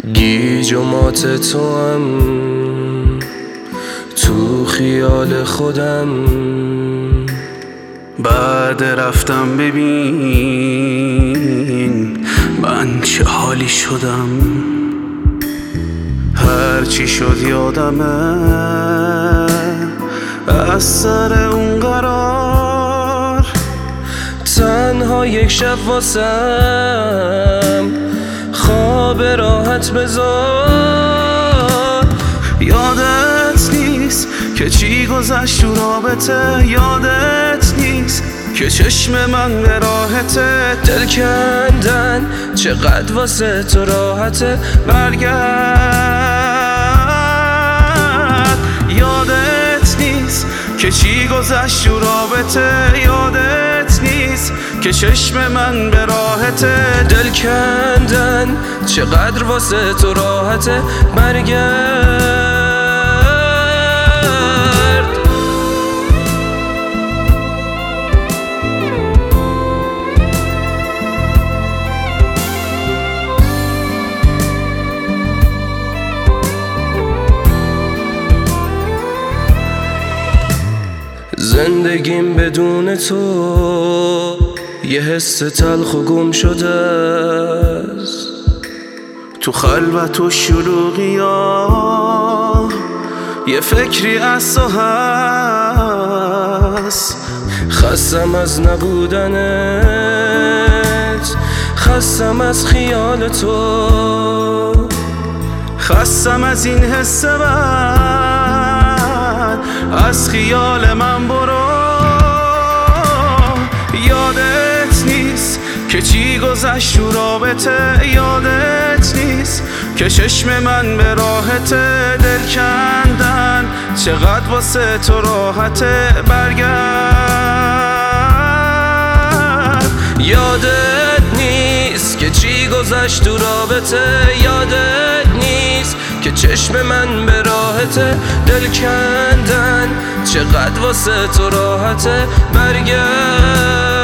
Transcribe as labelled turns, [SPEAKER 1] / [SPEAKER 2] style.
[SPEAKER 1] گیج و مات تو هم تو خیال خودم.
[SPEAKER 2] بعد رفتم ببین من چه حالی شدم. هرچی شد یادمه از سر اون قرار.
[SPEAKER 1] تنها یک شب واسم خواب راحت بذار.
[SPEAKER 2] یادت نیست که چی گذشت تو رابطه، یادت نیست که چشم من به راحته.
[SPEAKER 1] دل کندن چقدر واسه تو راحته،
[SPEAKER 2] برگرد. یادت نیست که چی گذشت تو رابطه، یادت نیست که چشم من به راحته.
[SPEAKER 1] دل کندن چقدر واسه تو راحته، برگرد. زندگیم بدون تو یه حس تلخ و گم شده است.
[SPEAKER 2] تو خلوت و شلوغیا یه فکری از تو هست.
[SPEAKER 1] خستم از نبودنت، خستم از خیال تو،
[SPEAKER 2] خستم از این حس بد، از خیال من برو. یادت نیست که چی گذشت تو رابطه، یادت نیست که چشم من به راحته. دل کندن چقدر واسه تو راحته، برگرد.
[SPEAKER 1] یادت نیست که چی گذشت تو رابطه، یادت نیست که چشم من به راحته. دل کندن چقدر واسه تو راحته، برگرد.